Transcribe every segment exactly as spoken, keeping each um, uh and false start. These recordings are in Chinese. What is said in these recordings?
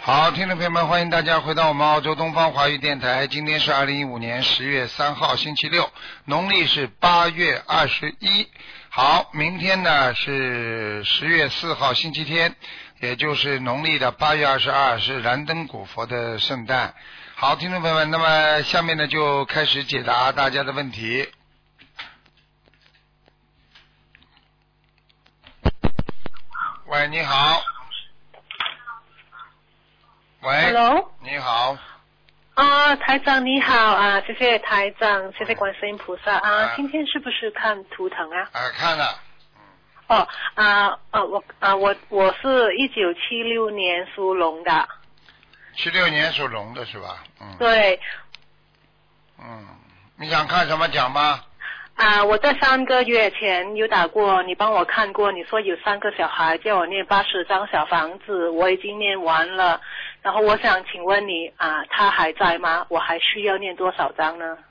好，听众朋友们，欢迎大家回到我们澳洲东方华语电台。今天是二零一五年十月三号，星期六，农历是八月二十一。好，明天呢是十月四号，星期天，也就是农历的八月二十二，是燃灯古佛的圣诞。好，听众朋友们，那么下面呢就开始解答大家的问题。喂，你好。喂 Hello， 你好。 啊，台长你好啊，谢谢台长，谢谢观世音菩萨啊。 啊今天是不是看图腾啊？ 啊，看了。 哦啊啊，我啊我我是一九七六年属龙的。 七六年属龙的是吧？嗯。 对。 嗯，你想看什么讲吗？ 啊，我在三个月前有打过，你帮我看过，你说有三个小孩叫我念八十张小房子，我已经念完了。然后我想请问你啊，他还在吗？我还需要念多少张呢？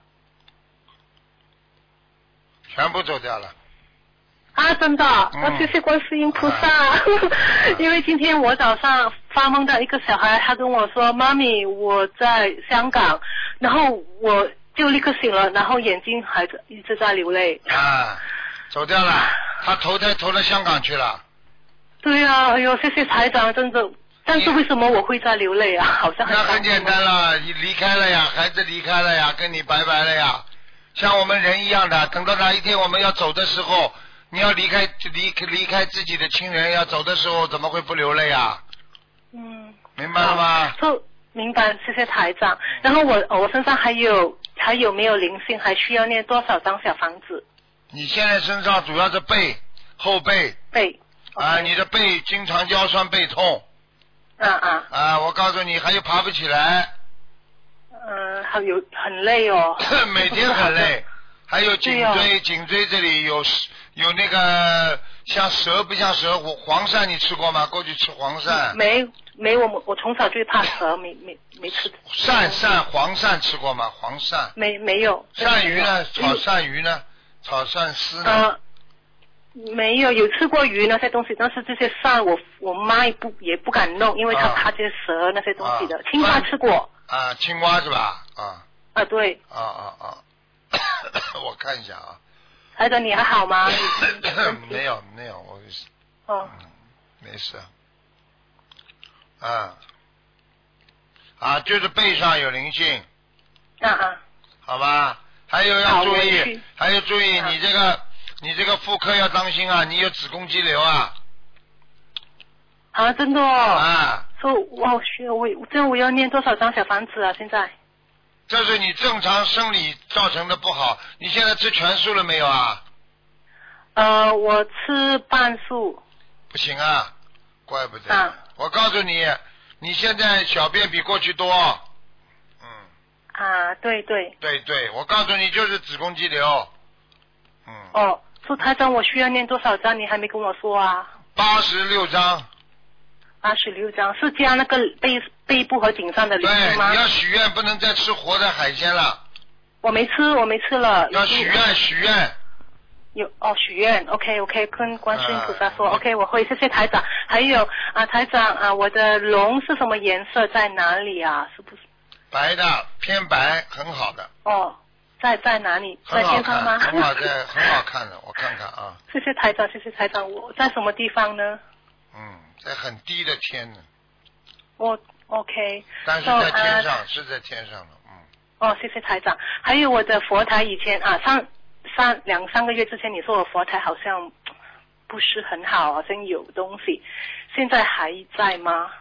全部走掉了。 啊，真的， 嗯、 我谢谢观世音菩萨。啊、因为今天我早上发梦到一个小孩，他跟我说：“妈咪，我在香港。”然后我就立刻醒了，然后眼睛还一直在流泪。 啊，走掉了，他投胎投到香港去了。 对啊，哎呦，谢谢台长，真的。但是为什么我会在流泪啊？好像很那很简单了，你离开了呀，孩子离开了呀，跟你拜拜了呀。像我们人一样的，等到哪一天我们要走的时候，你要离开离离开自己的亲人，要走的时候怎么会不流泪啊？ 嗯， 明白了吗？ 就明白，谢谢台长。然后我我身上还有还有没有灵性？还需要念多少张小房子？ 你现在身上主要是背后背背啊， okay. 你的背经常腰酸背痛。 啊啊啊！我告诉你，还有爬不起来。 嗯，还有很累哦。 每天很累，还有颈椎，哦、颈椎这里有有那个像蛇不像蛇黄鳝，你吃过吗？过去吃黄鳝。 没没，我我从小最怕蛇，没没没吃。 鳝鳝黄鳝吃过吗？黄鳝。 没没有。 鳝鱼呢？炒鳝鱼呢？炒鳝丝呢？ 呃没有，有吃过鱼那些东西，但是这些鳝我我妈也不也不敢弄，因为她怕这些蛇那些东西的。啊、青蛙吃过。 啊，青蛙是吧？啊。 啊，对。 啊啊啊！我看一下啊。 台长，你还好吗？ 没有没有，我。 哦、 嗯。没事。啊。啊，就是背上有灵性。 啊啊。 好吧，还有要注意，还有注意，你这个。啊你这个妇科要当心啊！你有子宫肌瘤啊！ 啊，真的哦！ 啊！ 说、so, 我需我这我要念多少张小房子啊？现在？ 这是你正常生理造成的不好。你现在吃全素了没有啊？ 呃，我吃半素。 不行啊，怪不得。 啊！ 我告诉你，你现在小便比过去多。嗯。 啊，对对。 对对，我告诉你，就是子宫肌瘤。嗯。 哦。说台长，我需要念多少张？你还没跟我说啊。 八十六张。 八十六张是加那个背背部和颈上的灵性吗？ 对，你要许愿，不能再吃活的海鲜了。 我没吃，我没吃了。 要许愿，许愿。 有哦，许愿 ，OK OK， 跟观世音菩萨说、啊、，OK， 我会，谢谢台长。还有啊，台长啊，我的龙是什么颜色？在哪里啊？是不是？ 白的，偏白，很好的。 哦。在在哪里？在天上吗？ 很好，在很好看的，我看看啊。 谢谢台长，谢谢台长。我在什么地方呢？ 嗯，在很低的天呢。 我 OK。 但是在天上， so, 是在天上的，嗯。 哦，谢谢台长。还有我的佛台，以前啊，上上两三个月之前，你说我佛台好像不是很好，好像有东西，现在还在吗？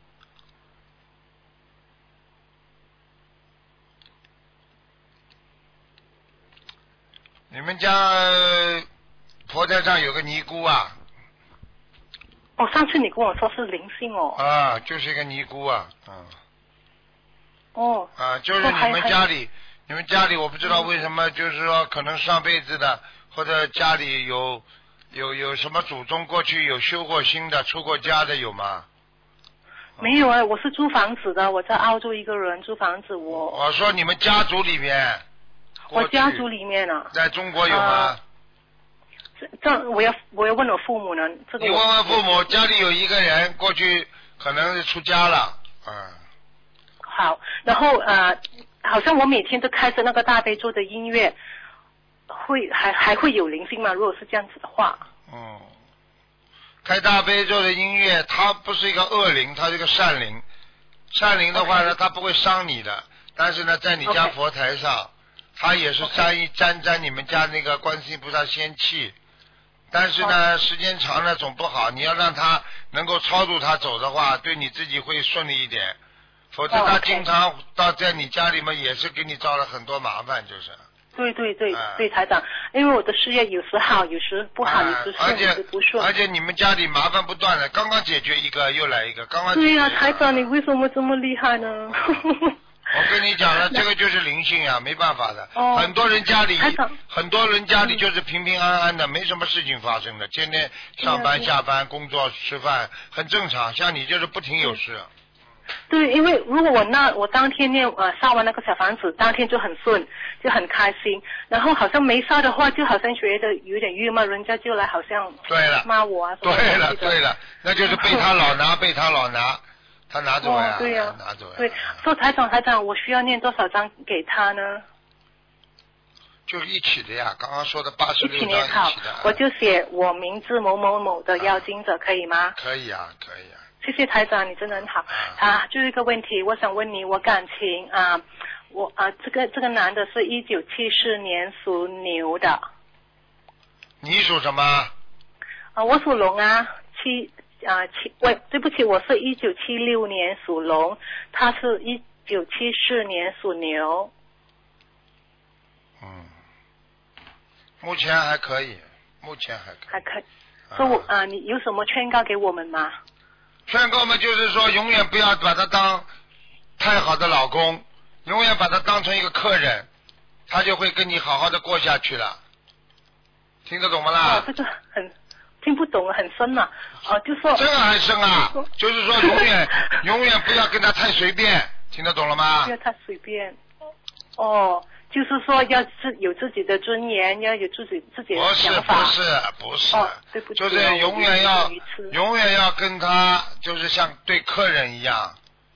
你们家佛台上有个尼姑啊？ 哦，上次你跟我说是灵性哦。 啊，就是一个尼姑啊，嗯。 哦。 啊，就是你们家里，你们家里我不知道为什么，就是说可能上辈子的，或者家里有有有什么祖宗过去有修过心的、出过家的有吗？ 没有啊，我是租房子的，我在澳洲一个人租房子，我。 我说你们家族里面。 我家族里面啊， 在中国有吗？ 这、呃、这我要我要问我父母呢。这个你问问父母，家里有一个人过去可能是出家了啊、 嗯。 好，然后呃，好像我每天都开着那个大悲咒的音乐，会还还会有灵性吗？如果是这样子的话。 嗯。开大悲咒的音乐，它不是一个恶灵，它是一个善灵。善灵的话呢， okay. 它不会伤你的，但是呢，在你家佛台上， okay. 它也是沾一沾沾你们家那个观世音菩萨仙气。但是呢， okay. 时间长了总不好，你要让它能够超度它走的话，对你自己会顺利一点。否则他经常到在你家里面也是给你造了很多麻烦，就是。 对对对、嗯、对，台长，因为我的事业有时好，有时不好，有时顺，有时不顺。 而且你们家里麻烦不断的，刚刚解决一个又来一个，刚刚解决一个。 对呀、啊，台长，你为什么这么厉害呢？ 我跟你讲了，这个就是灵性啊，没办法的。哦。很多人家里，很多人家里就是平平安安的，没什么事情发生的，天天上班下班、工作吃饭，很正常。像你就是不停有事。 对，因为如果我那我当天念呃烧完那个小房子，当天就很顺，就很开心。然后好像没烧的话，就好像觉得有点郁闷，人家就来好像对了骂我啊什么。 对了对了，那就是被他老拿，被他老拿，他拿走呀、 哦，对呀、啊， 拿走呀。 对，说台长台长，我需要念多少张给他呢？ 就是一起的呀，刚刚说的八十六张一起的。 好，我就写我名字某某某的要经者、啊、可以吗？ 可以啊，可以啊。 谢谢台长，你真的很好。啊，就一个问题，我想问你，我感情啊，我啊，这个这个男的是一九七四年属牛的。 你属什么？ 啊，我属龙啊，七啊七，喂，对不起，我是一九七六年属龙，他是一九七四年属牛。 嗯，目前还可以，目前还可以。 还可以。说我啊，你有什么劝告给我们吗？ 劝告嘛，就是说永远不要把他当太好的老公，永远把他当成一个客人，他就会跟你好好的过下去了。听得懂吗啦？ 哦，这个很听不懂，很深啊。哦，就说这个还深啊，就是说永远永远不要跟他太随便，听得懂了吗？ 不要太随便。哦。就是说要自有自己的尊严，要有自己自己的想法。 不是不是不是， 哦，对不起， 就是永远要永远要跟他就是像对客人一样。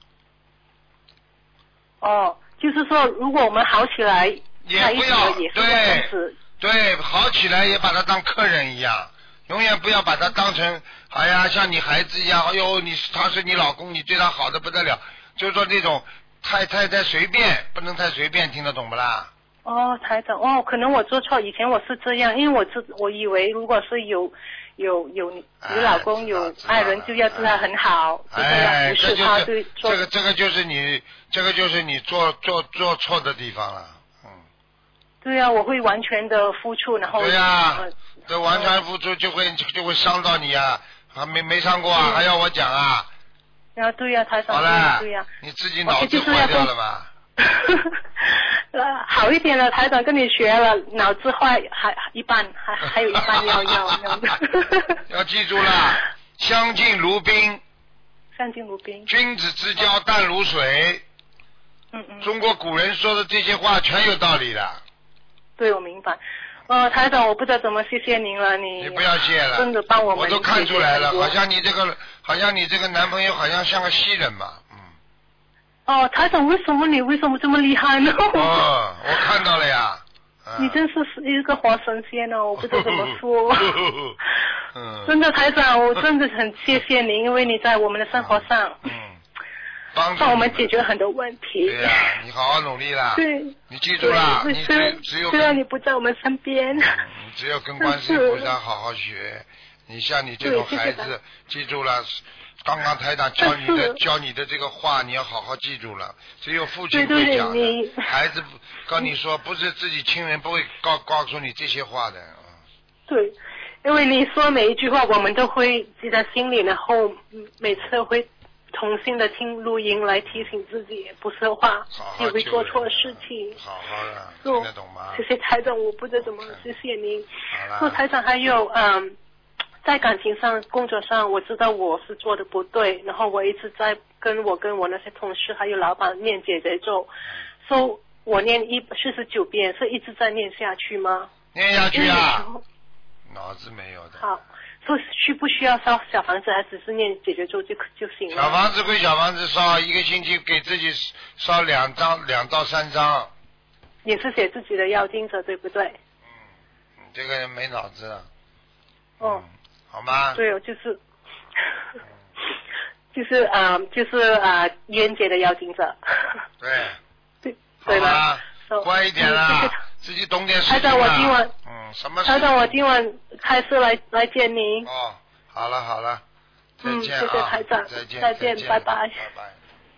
哦，就是说如果我们好起来， 也不要也是对对，好起来也把他当客人一样，永远不要把他当成哎呀像你孩子一样，哎呦你他是你老公，你对他好的不得了，就是说那种。太太太随便，不能太随便，听得懂不啦？ 哦，台长，哦，可能我做错，以前我是这样，因为我自我以为如果是有有有有老公、哎、有爱人，就要对他很好， 哎， 就这样，不是他对做这个这个就是你这个就是你做做做错的地方了，嗯。 对啊，我会完全的付出，然后对呀、啊，这、呃、完全付出就会就会伤到你啊，还没没伤过啊，还要我讲啊？ 啊，对呀、啊，台长， 好了， 对呀、啊， 你自己脑子坏掉了吧？ 好一点了，台长跟你学了，脑子坏还一半，还还有一半要要要。 要记住了，相敬如宾。 相敬如宾。君子之交淡如水。 嗯嗯。 中国古人说的这些话全有道理的。 对，我明白。呃，台长，我不知道怎么谢谢您了，你你不要谢了， 真的帮我们， 我都看出来了，好像你这个，好像你这个男朋友好像像个西人嘛，嗯。 哦，台长，为什么你为什么这么厉害呢？ 哦，我看到了呀。 你真是一个活神仙哦，我不知道怎么说。 嗯。 真的，台长，我真的很谢谢您，因为你在我们的生活上。 嗯。帮帮我们解决很多问题。 对呀、啊，你好好努力啦。 对。 你记住了，你只只有虽然你不在我们身边。 嗯、你只有跟观世音菩萨好好学。你像你这种孩子，记住了，刚刚台长教你的教你的这个话，你要好好记住了。只有父亲会讲的， 对对对， 孩子跟你说，不是自己亲人不会告告诉你这些话的。 对，因为你说每一句话，我们都会记在心里，然后每次会。重新的听录音来提醒自己不说话，也会做错事情。 好好的，听得懂吗？ 谢谢台长，我不知道怎么谢谢您。 好了。 说台长还有嗯，在感情上、工作上，我知道我是做的不对，然后我一直在跟我跟我那些同事还有老板念姐姐咒，说、so, 我念一四十九遍，是一直在念下去吗？ 念下去啊。脑子没有的。 好。 说需不需要烧小房子，还只是念解决咒就就行了？ 小房子归小房子烧，一个星期给自己烧两张，两到三张。 也是写自己的要经者，对不对？ 嗯，你这个人没脑子。 哦、嗯， 好吗？ 对哦，就是，就是啊、呃，就是啊、呃，冤结的要经者。 对。 对。对吧？ 乖一点啦、嗯，自己懂点事情。 台长，我今晚， 嗯，什么事？ 台长，我今晚开始来来见您。 哦，好了好了，再见啊！ 嗯，谢谢台长， 再见再见，拜拜。 拜拜。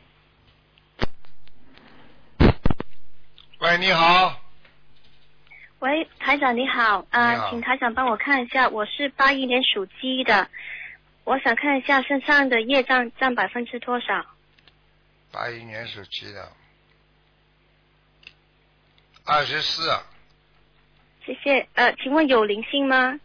喂，你好。 喂，台长你好，啊、呃，请台长帮我看一下，我是八一年属鸡的，我想看一下身上的业障占百分之多少。 八一年属鸡的，二十四。 谢谢，呃，请问有灵性吗？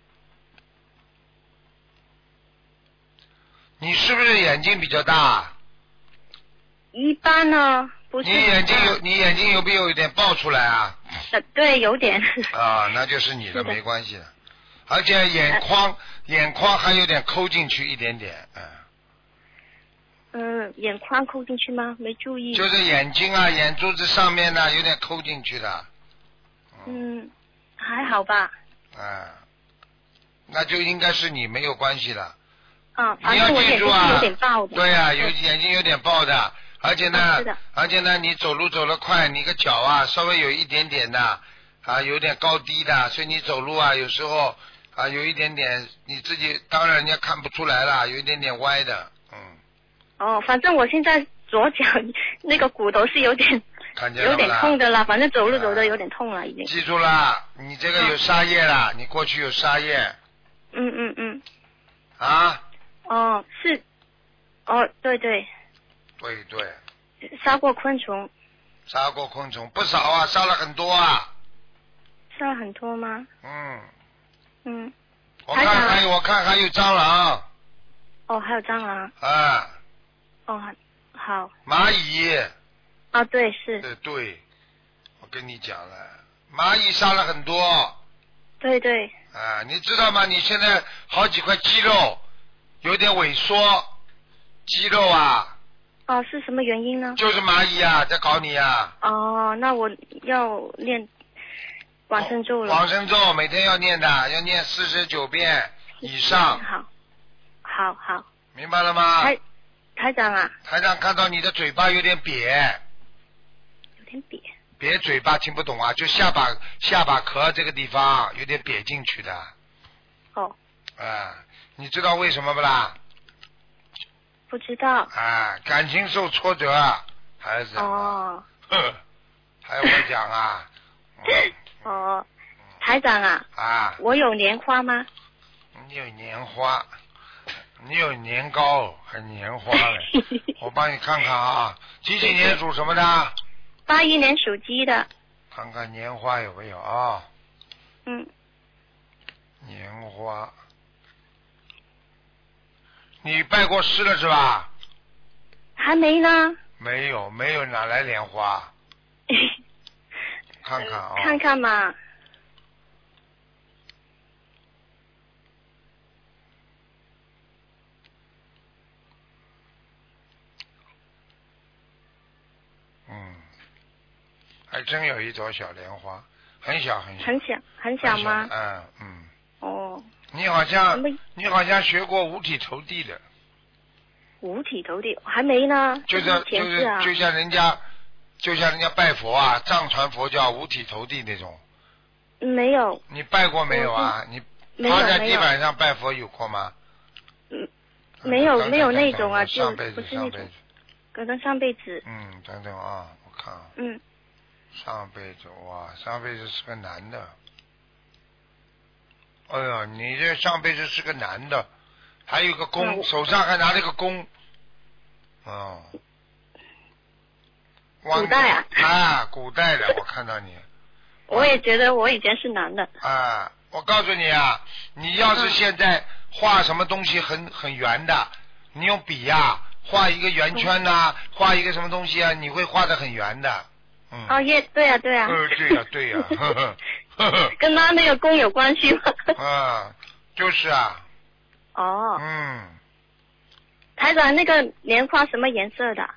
你是不是眼睛比较大？ 一般呢，不是。 你眼睛有，你眼睛有没有一点爆出来啊？ 呃，对，有点。 啊，那就是你的，没关系的。而且眼眶，呃、眼眶还有点抠进去一点点，嗯。 嗯，眼眶抠进去吗？没注意。 就是眼睛啊，眼珠子上面呢，有点抠进去的。 嗯，嗯还好吧。 嗯，那就应该是你没有关系的。 啊， 你要记住啊， 有点爆的。 对啊，有眼睛有点爆的。而且呢， 啊、 而且呢，你走路走得快，你个脚啊稍微有一点点的啊，有点高低的，所以你走路啊有时候啊有一点点，你自己当然人家看不出来了，有一点点歪的，嗯。 哦，反正我现在左脚那个骨头是有点看见有点痛的啦，反正走路走得有点痛了已经。 记住了，你这个有沙业了，你过去有沙业。 嗯嗯嗯。 啊？ 哦，是，哦，对对。 对对。 杀过昆虫。 杀过昆虫不少啊，杀了很多啊。 杀了很多吗？ 嗯。 嗯。 我看还有，我看还有蟑螂。 哦，还有蟑螂。 啊。 哦，好。 蚂蚁。 啊，对，是。 对对，我跟你讲了，蚂蚁杀了很多。 对对。 啊，你知道吗？你现在好几块肌肉有点萎缩，肌肉啊。 哦，是什么原因呢？ 就是蚂蚁啊，在搞你啊。 哦，那我要练往生咒了。 往生咒每天要念的，要念四十九遍以上。 好，好好。 明白了吗？ 台台长啊。 台长看到你的嘴巴有点瘪。 有点瘪。 瘪嘴巴听不懂啊，就下巴下巴壳这个地方有点瘪进去的。 哦。 啊，你知道为什么不啦？ 不知道。 啊，感情受挫折，还是哦。 呵，还要我讲啊？ 嗯、哦，台长啊。 啊。 我有莲花吗？ 你有莲花，你有年糕，还年花嘞？我帮你看看啊，几几年属什么的？ 八一年属鸡的。 看看年花有没有啊？ 嗯。 年花。你拜过师了是吧？ 还没呢。 没有，没有，哪来莲花？看看啊、哦。 看看嘛。 嗯，还真有一朵小莲花，很小很小。 很小，很小吗？ 嗯嗯。 哦。 你好像你好像学过五体投地的。 五体投地还没呢。 就是就是就像人家就像人家拜佛啊，藏传佛教五体投地那种。 没有。 你拜过没有啊？你趴在地板上拜佛有过吗？ 嗯，没有没有那种啊，就上辈子不是那种。可能上辈子。 嗯，等等啊，我看。 嗯。 上辈子哇，上辈子是个男的。哎呀，你这上辈子是个男的，还有个弓，嗯、手上还拿了个弓。哦。 古代啊。 啊，古代的，我看到你。 我也觉得我以前是男的。 啊，我告诉你啊，你要是现在画什么东西很很圆的，你用笔呀、啊、画一个圆圈呐、啊，画一个什么东西啊，你会画得很圆的。嗯。 哦耶，对啊对啊。 嗯，对呀、啊、对呀、啊。 跟他那个弓有关系吗？ 啊，就是啊。 哦。 嗯。 台长，那个莲花什么颜色的？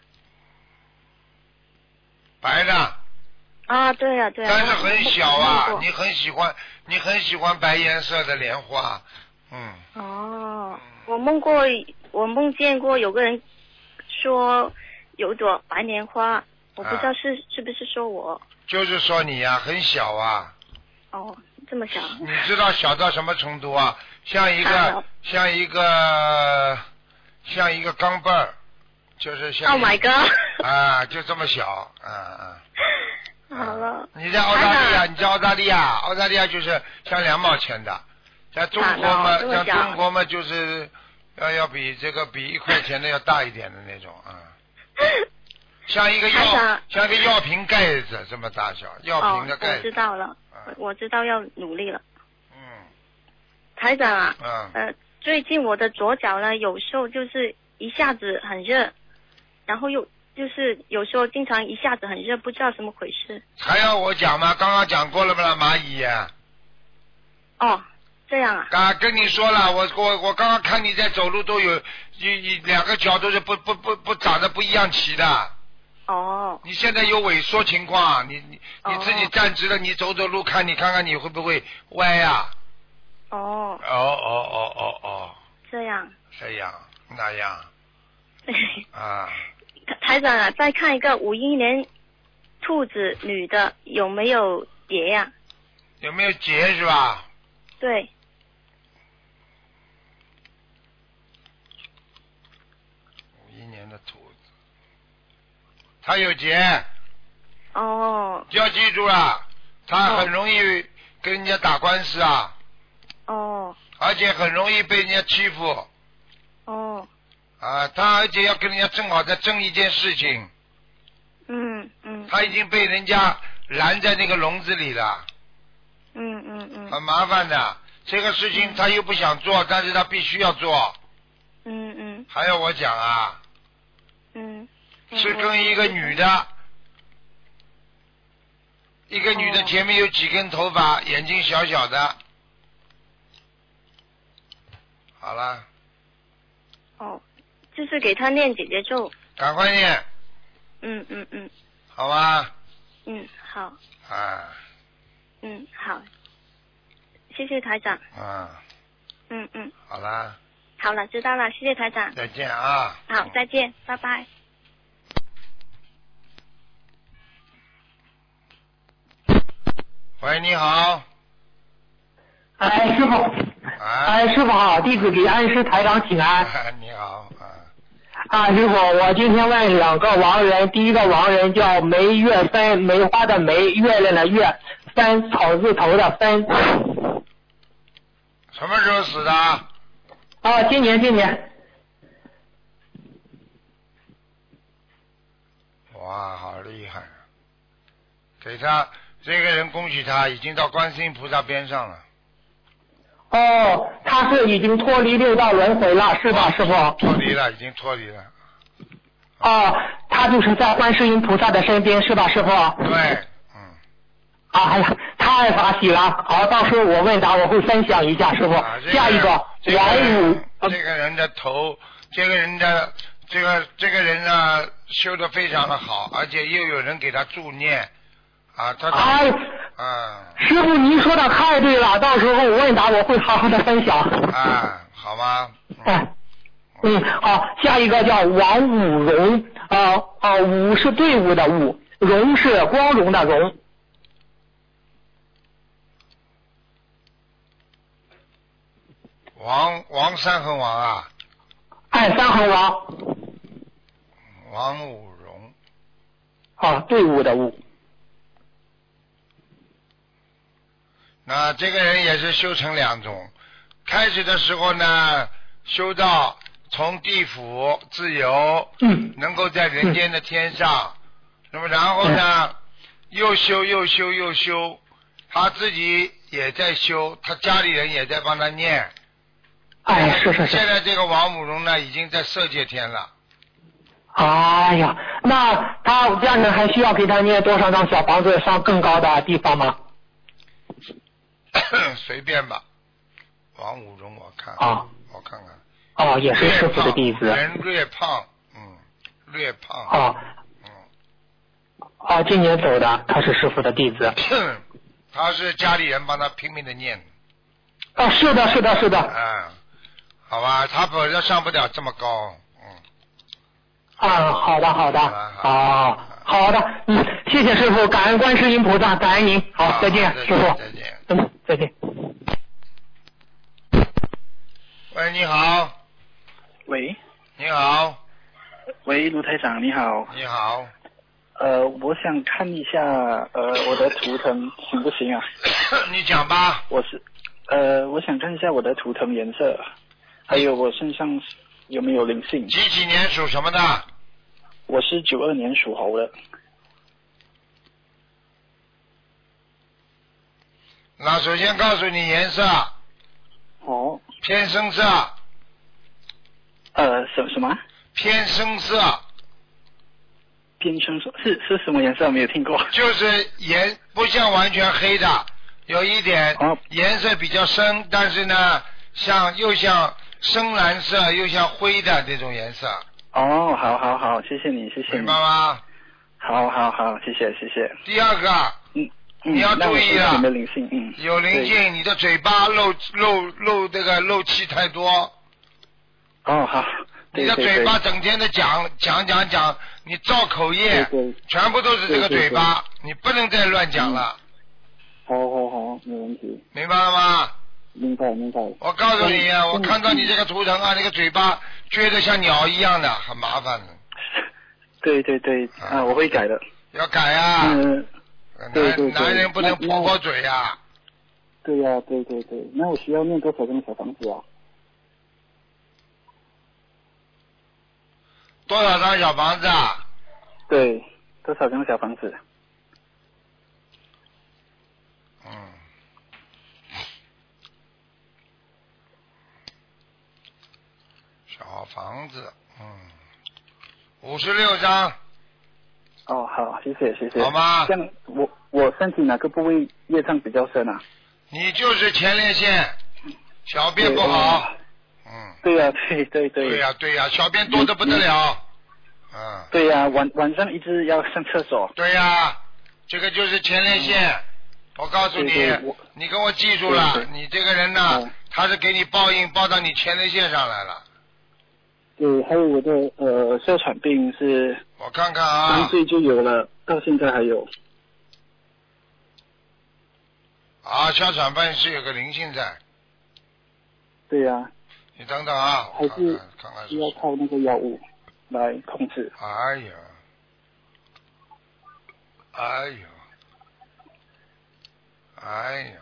白的。 啊，对呀、啊、对呀、啊。 但是很小啊，你很喜欢，你很喜欢白颜色的莲花，嗯。 哦，我梦过，我梦见过有个人说有朵白莲花，我不知道是、啊、是不是说我。 就是说你呀、啊，很小啊。 哦，这么小。 你知道小到什么程度啊？像一个、啊、像一个像一个钢镚儿，就是像。 Oh my god！ 啊，就这么小，嗯、啊、 嗯。好了。 你在澳大利亚，你在澳大利亚，澳大利亚就是像两毛钱的，像中国嘛，像中国嘛就是要要比这个比一块钱的要大一点的那种啊。像一个药，像一个药瓶盖子这么大小，药瓶的盖子。 哦，我知道了，啊、我知道要努力了。 嗯。 台长啊， 嗯。 呃，最近我的左脚呢，有时候就是一下子很热，然后又就是有时候经常一下子很热，不知道怎么回事。 还要我讲吗？刚刚讲过了不啦，蚂蚁。 哦，这样啊。 刚跟你说了，我我我刚刚看你在走路都有一一两个脚都是不不不不长得不一样齐的。 哦。 你现在有萎缩情况，你你你自己站直了，你走走路看，你看看你会不会歪呀、 啊？哦。 哦哦哦哦哦。 这样。 这样那样。啊。 台长啊，再看一个五一年兔子女的有没有结呀、啊？ 有没有结是吧？ 对。 五一年的兔子。他有结。 哦。 就要记住了，他很容易跟人家打官司啊。 哦。 而且很容易被人家欺负。 哦。 啊，他而且要跟人家正好在争一件事情。 嗯嗯。 他已经被人家拦在那个笼子里了。 嗯嗯嗯。 很麻烦的，这个事情他又不想做，但是他必须要做。 嗯嗯。 还要我讲啊？ 嗯。 是跟一个女的，一个女的前面有几根头发，眼睛小小的。好了。 哦，就是给他念姐姐咒。 赶快念。 嗯嗯嗯。 好吧。 嗯，好。 啊。 嗯，好。谢谢台长。 啊。 嗯嗯。 好啦。 好了，知道了，谢谢台长。 再见啊。 好，再见，拜拜。 喂，你好。 哎，师傅。 啊。 哎，师傅好，弟子给安师台长请安。 你好。啊。 啊，师傅，我今天问两个亡人，第一个亡人叫梅月芬，梅花的梅，月亮的月，芬草字头的芬。 什么时候死的？ 啊，今年今年。 哇，好厉害！给他这个人，恭喜他已经到观世音菩萨边上了。 哦，他是已经脱离六道轮回了，是吧，师傅？ 脱离了，已经脱离了。 哦，他就是在观世音菩萨的身边，是吧，师傅？ 对，嗯。 哎呀，太法喜了！好，到时候我问答我会分享一下，师傅。 啊、这个、 下一个， 王武。这个人的头，这个人的这个这个人呢，修得非常的好，而且又有人给他助念啊，他。 哎。 啊， 师傅，您说的太对了，到时候我问答我会好好的分享。 啊，好吗？ 哎，嗯，好，下一个叫王武荣，啊啊，武是队伍的武，荣是光荣的荣。 王王三横王啊？ 哎，三横王。 王武荣。 啊，队伍的伍。 那这个人也是修成两种，开始的时候呢，修到从地府自由， 嗯， 能够在人间的天上，嗯、那么然后呢，嗯、又修又修又修，他自己也在修，他家里人也在帮他念。 哎，是是是。 现在这个王母荣呢，已经在色界天了。 哎呀，那他家人还需要给他念多少张小房子上更高的地方吗？ 随便吧，王武荣我看， 啊， 我看看， 哦，也是师傅的弟子。 人略胖，嗯，略胖。 哦。 嗯。 哦，今年走的，他是师傅的弟子。 他是家里人帮他拼命的念。 哦，是的，是的，是的。 嗯，好吧，他本身上不了这么高，嗯。 啊，好的，好的。哦，好的，嗯，谢谢师傅，感恩观世音菩萨，感恩您。好，再见，师傅。 再见。 嗯，再见。 喂，你好。 喂。 你好。 喂，卢台长，你好。 你好。 呃，我想看一下呃我的图腾行不行啊？ 你讲吧。 我是呃，我想看一下我的图腾颜色，还有我身上有没有灵性。 几几年属什么的？ 我是九二年属猴的。 那首先告诉你颜色。 哦。 偏深色。 呃，什什么？ 偏深色。 偏深色是是什么颜色？没有听过。 就是颜不像完全黑的，有一点颜色比较深，但是呢，像又像深蓝色又像灰的这种颜色。 哦，好好好，谢谢你，谢谢你。 明白吗？ 好好好，谢谢谢谢。 第二个， 嗯， 你要注意了， 有没有灵性？嗯， 有灵性，你的嘴巴漏漏漏这个漏气太多。 哦，好。 你的嘴巴整天的讲讲讲讲，你造口业，全部都是这个嘴巴，你不能再乱讲了。 好好好，没问题。 明白了吗？ 明白明白。 我告诉你啊，我看到你这个图腾啊，那个嘴巴撅得像鸟一样的，很麻烦的。 对对对，啊，我会改的。 要改啊！ 嗯，对对对， 男人不能泼泼嘴呀。 对呀，对对对，那我需要念多少张小房子啊？ 多少张小房子啊？ 对，多少张小房子？ 嗯。小房子，嗯，五十六张。 哦，好，谢谢谢谢。 好吗？ 这样，我我身体哪个部位业障比较深啊？ 你就是前列腺，小便不好。嗯， 对呀、啊，对对对。 对呀、啊、对呀、啊，小便多得不得了。嗯。 对呀、啊，晚晚上一直要上厕所。 对呀、啊，这个就是前列腺。嗯、我告诉你， 对对你跟我记住了，对对你这个人呢，哦、他是给你报应报到你前列腺上来了。 对，还有我的呃哮喘病是。 我看看啊。 三岁就有了，到现在还有。 啊，哮喘病是有个灵性在。 对呀、啊。 你等等啊， 还是要靠那个药物来控制。 哎呀，哎呀，哎呀，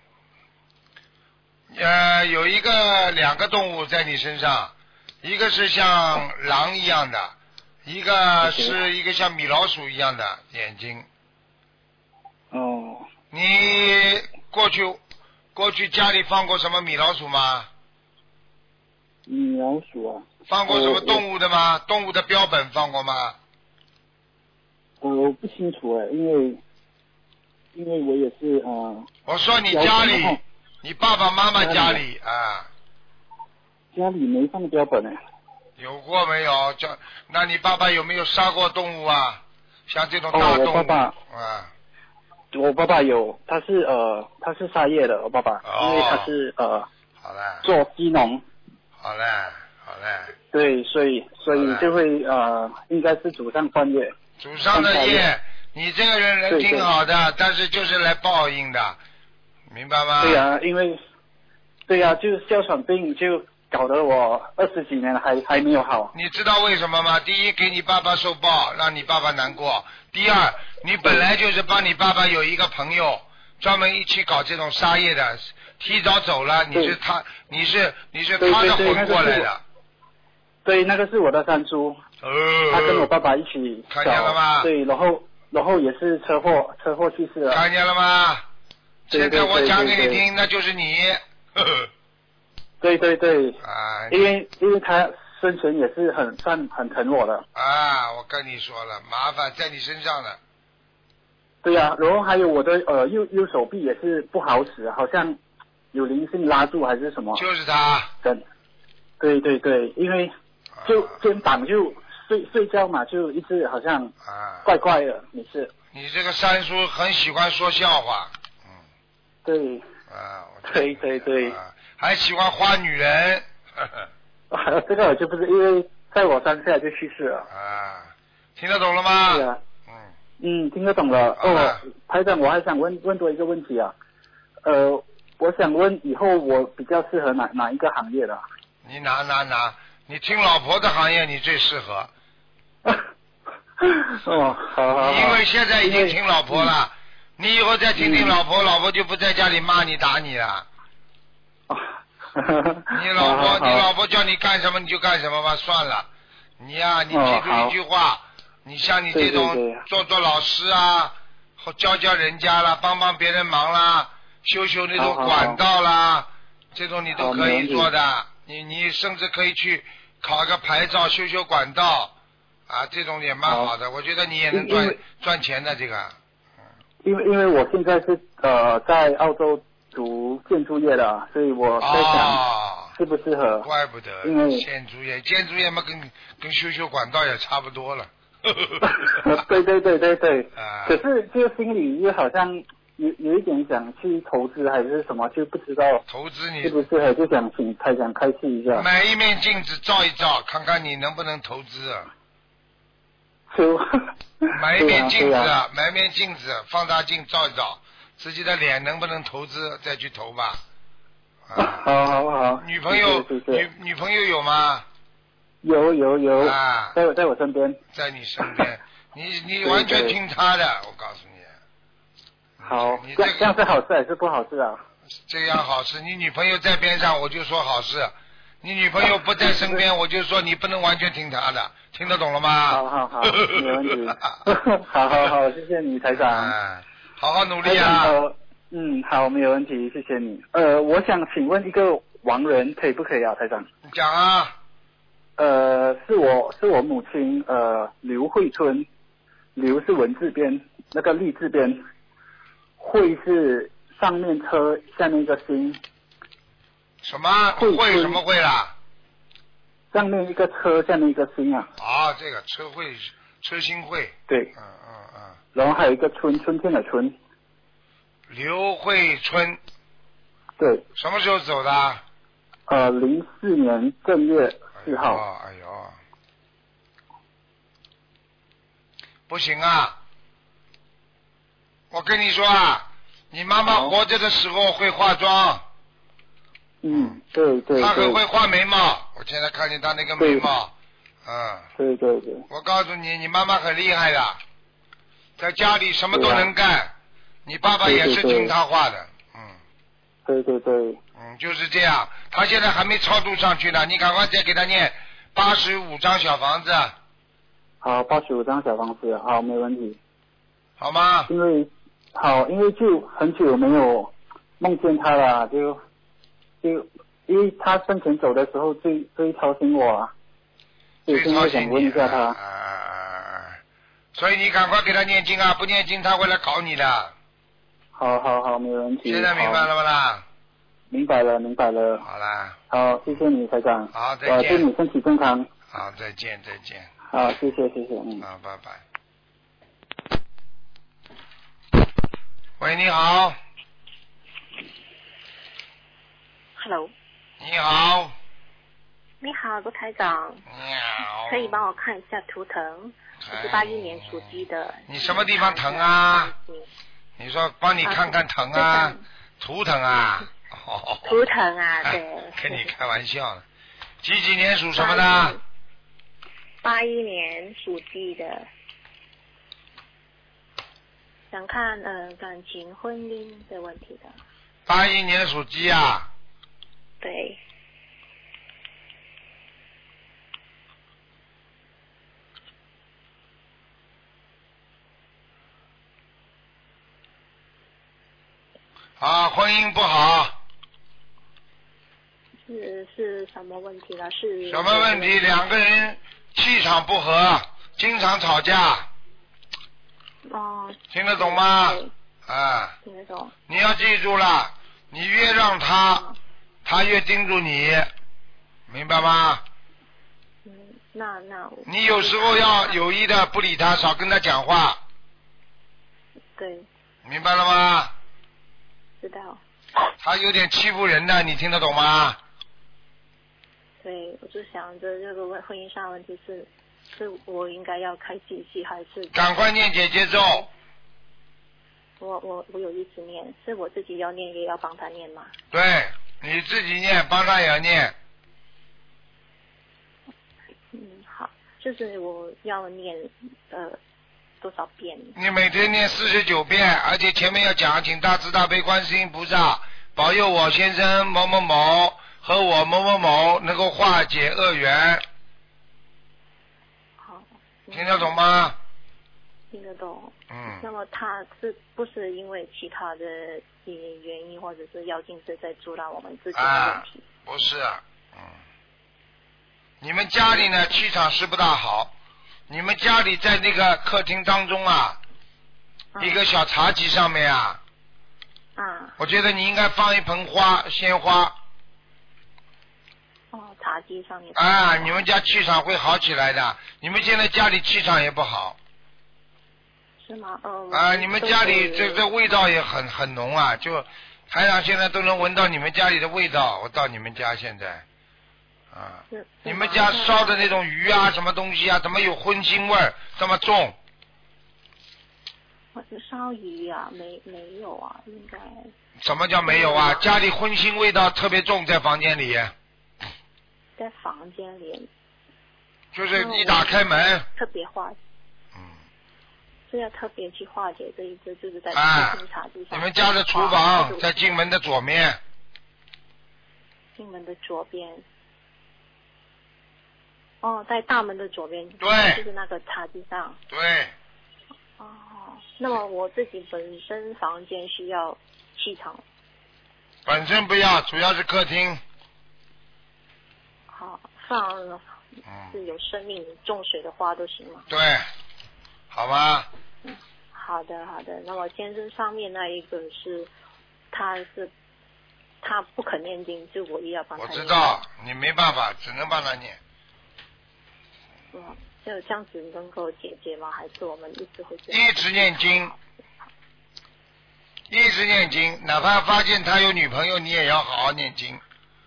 呃，有一个两个动物在你身上，一个是像狼一样的，一个是一个像米老鼠一样的眼睛。 哦。 你过去过去家里放过什么米老鼠吗？ 米老鼠啊？ 放过什么动物的吗？动物的标本放过吗？ 呃，我不清楚哎，因为因为我也是啊。呃、 我说你家里，你爸爸妈妈家里啊。 家里没放标本哎。 有过没有？叫那你爸爸有没有杀过动物啊？像这种大动物。 哦，我爸爸啊。 我爸爸有，他是呃他是杀业的，我爸爸， 哦、 因为他是呃。 好嘞。 做鸡农。 好嘞，好嘞。 对，所以所以就会呃，应该是祖上犯业。 祖上的业，你这个人人挺好的，对对但是就是来报应的，明白吗？ 对呀、啊，因为对呀、啊，就是哮喘病就搞得我二十几年了还还没有好。 你知道为什么吗？第一，给你爸爸受报，让你爸爸难过；第二，你本来就是帮你爸爸有一个朋友，专门一起搞这种杀业的。提早走了，你是他，你是你是他的魂过来的。 对，那个是我的山猪。 哦。 他跟我爸爸一起。 看见了吗？ 对，然后然后也是车祸，车祸去世了。 看见了吗？ 现在我讲给你听，那就是你。呵呵对对对。 啊。 因为因为他生前也是很算很疼我的。 啊，我跟你说了，麻烦在你身上了。 对呀、啊，然后还有我的呃右右手臂也是不好使，好像。有灵性拉住还是什么？ 就是他。 真。 对对对，因为就肩膀就睡睡觉嘛，就一直好像啊， 怪怪的，每次。 你这个三叔很喜欢说笑话，嗯， 对， 啊，我对对对， 啊，还喜欢花女人，呵呵啊，这个我就不是，因为在我山下就去世了。 啊，听得懂了吗？ 是啊， 嗯， 嗯，听得懂了。 啊哦，台长，我还想问问多一个问题啊，呃，我想问以后我比较适合哪哪一个行业的啊？ 你拿拿拿，你听老婆的行业你最适合。 哦，好好好。 因为现在已经听老婆了，你以后再听听老婆， 嗯、 老婆就不在家里骂你打你了。 哦、 你老婆好好好， 你老婆叫你干什么你就干什么吧，算了。你呀、啊，你记住一句话， 哦、 你像你这种对对对做做老师啊，或教教人家啦，帮帮别人忙啦，修修那种管道啦， 好好好， 这种你都可以做的。你你甚至可以去考个牌照，修修管道。啊，这种也蛮好的，好，我觉得你也能赚赚钱的这个。 因为因为我现在是呃在澳洲读建筑业的，所以我在想适不适合。 哦、怪不得， 因为建筑业，建筑业嘛跟跟修修管道也差不多了。 对对对对对。 啊、 可是就心里又好像有有一点想去投资还是什么，就不知道投资你适不适合，就想请开想开示一下。 买一面镜子照一照，看看你能不能投资啊。 就买一面镜子， 啊啊、 买一面镜子，放大镜照一照，自己的脸能不能投资，再去投吧。 啊、好好好。 女朋友， 谢谢谢谢女女朋友有吗？ 有有有。 啊， 在我在我身边。 在你身边，你你完全听他的，我告诉你。 好， 你这个这样是好事还是不好事啊？ 这样好事，你女朋友在边上，我就说好事；你女朋友不在身边，我就说你不能完全听她的。听得懂了吗？ 好好好，没问题。好好好，谢谢你台长。 啊，好好努力啊。 嗯，好，没有问题，谢谢你。呃，我想请问一个亡人，可以不可以啊，台长？ 你讲啊。 呃，是我是我母亲，呃，刘慧春，刘是文字边，那个立字边，慧是上面车下面一个心。 什么慧什么慧啦？ 上面一个车，下面一个心啊。 啊，这个车会车心会。 对。 嗯嗯嗯。 然后还有一个春，春天的春。 刘慧春。 对。 什么时候走的？ 呃，零四年正月四号。 哎呦，哎呦，不行啊！我跟你说啊，你妈妈活着的时候会化妆。 嗯，对对。 她很会画眉毛，我现在看见她那个眉毛，嗯。 对对对。 我告诉你，你妈妈很厉害的，在家里什么都能干，啊、你爸爸也是听她话的，嗯。 对对对。 嗯，就是这样。她现在还没超度上去呢，你赶快再给她念八十五张小房子。 好，八十五张小房子，好，没问题。 好吗？ 因为好，因为就很久没有梦见她了，就。就因为他生前走的时候最最操心我啊，所以现在想问一下他。 啊，所以你赶快给他念经啊，不念经他会来搞你的。 好好好，没问题。 现在明白了不啦？ 明白了，明白了。 好啦。 好，谢谢你，台长。 好，再见。 祝你身体健康。 好，再见，再见。 好，谢谢，谢谢，嗯。 好，拜拜。喂，你好。 Hello， 你好。 你好，卢台长。 你好。 可以帮我看一下图腾？我是八一年属鸡的。 你什么地方疼啊？你说帮你看看疼啊？啊图腾啊？ 哦、图腾啊，对。 跟你开玩笑呢。几几年属什么的？ 八一年属鸡的。想看呃感情婚姻的问题的。 八一年属鸡啊？ 对。 啊，婚姻不好。 是是什么问题了？是什么问题？两个人气场不合，经常吵架。 哦。 听得懂吗？啊。 听得懂。 你要记住了，你越让他，他越盯住你。 明白吗？ 嗯，那那我你有时候要有意的不理他，少跟他讲话。 对。 明白了吗？ 知道。 他有点欺负人的，你听得懂吗？ 对，我就想着这个问婚姻上问题是，是我应该要开机器还是？ 赶快念姐姐咒。 我我我有一直念，是我自己要念，也要帮他念吗？ 对，你自己念，帮他也要念。 嗯，好，就是我要念呃多少遍？ 你每天念四十九遍，而且前面要讲，请大慈大悲观世音菩萨保佑我先生某某某和我某某某能够化解恶缘。 好， 听得懂吗？ 听得懂。 嗯。 那么他是不是因为其他的原因，或者是妖精是在阻挡我们自己的问题？ 啊、不是，嗯。你们家里呢气场是不大好，你们家里在那个客厅当中啊，啊一个小茶几上面啊， 啊， 我觉得你应该放一盆花，鲜花。 哦，茶几上面。 啊，你们家气场会好起来的。你们现在家里气场也不好。 是吗？嗯。 啊，你们家里这这味道也很很浓啊，就台长现在都能闻到你们家里的味道。我到你们家现在。啊，你们家烧的那种鱼啊，什么东西啊，怎么有荤腥味儿这么重？ 我是烧鱼啊，没没有啊，应该。 什么叫没有啊？家里荤腥味道特别重，在房间里。 在房间里。 就是一打开门。 特别化。 嗯。 是要特别去化解这一个，就是在啊。你们家的厨房在进门的左面。 进门的左边。哦，在大门的左边， 对， 就是那个茶几上。 对。 哦，那么我自己本身房间需要气场。 本身不要，主要是客厅。 好，放是有生命、嗯、种水的花都行吗？ 对，好吧。 嗯，好的好的。那么先生上面那一个是，他是他不肯念经，就我也要帮他念。 我知道，你没办法，只能帮他念。 嗯，就这样子能够解决吗？还是我们一直会这样？一直念经，一直念经，哪怕发现他有女朋友，你也要好好念经。